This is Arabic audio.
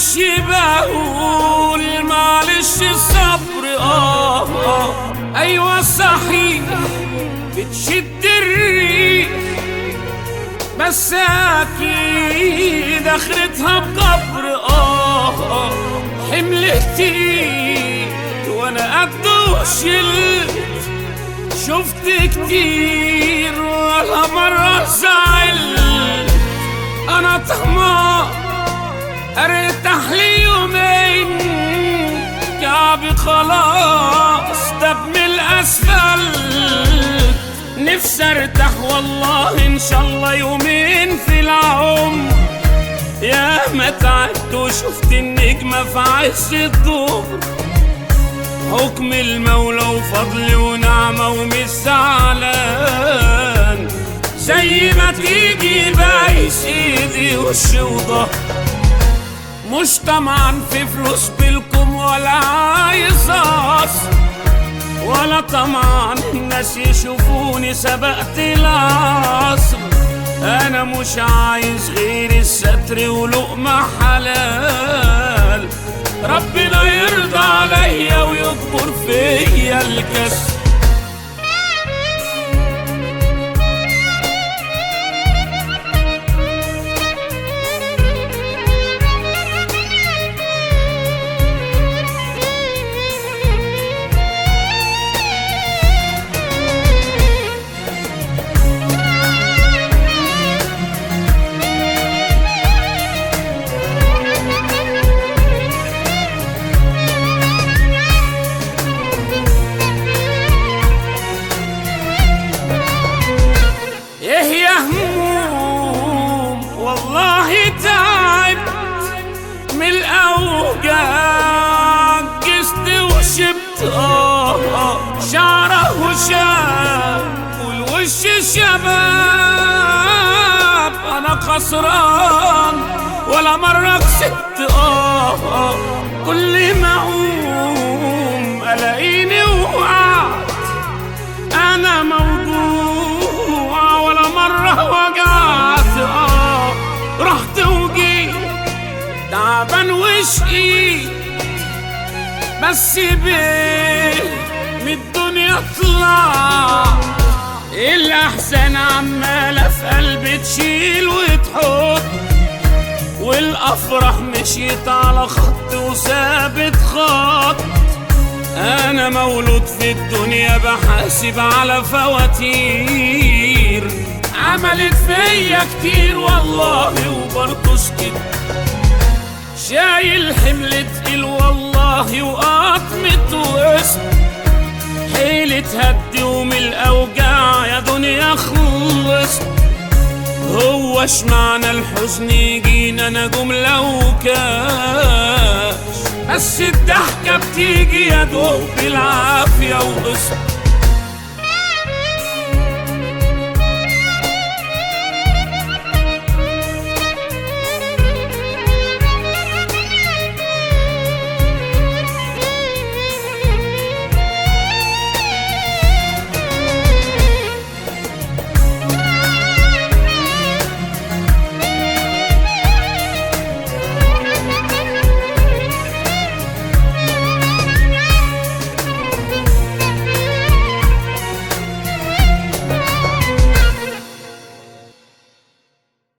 ماشي بقول معلش الصبر ايوه صحيح بتشد الريح، بس اكيد اخرتها بقبر حمل كتير وانا قده شلت، شفت كتير ولا مرة زعلت. انا طماع ارتاح لي يومين، كعبي خلاص دب من الاسفلت. نفسي ارتاح والله ان شاء الله يومين في العمر، يا ما تعبت وشفت النجمة في عز الظهر. حكم المولى وفضل ونعمة ومش زعلان، زي ما تيجي بايس ايدي وش وضهر. مش طمعان في فلوس بالكم ولا عايز اصل، ولا طمعان الناس يشوفوني سبقت العصر. انا مش عايز غير الستر ولقمة حلال، ربنا يرضى عليا ويكبر فيا الكسر. والله تعبت من الأوجاع، جست وشبت شعره وشاب والوش شباب. أنا خسران ولا مرة كسبت كل ما أقوم ألاقيني وقعت. أنا موجوع ولا مرة وجعت، رحت وجيت تعبان وشقيت، بس بيه من الدنيا طلع. الأحزان عمالة في قلبي تشيل وتحط، والأفراح مشيت على خط وثابت خط. أنا مولود في الدنيا بحاسب على فواتير، عملت فيا كتير والله وبرضه سكت. شايل حمل تقيل والله وقطمت وقسم، حيلة هدي ومن الأوجاع يا دنيا خلص. هو اشمعنى الحزن يجينا نجوم لو كاش، بس الضحكة بتيجي يا دوب بالعافية وقسط.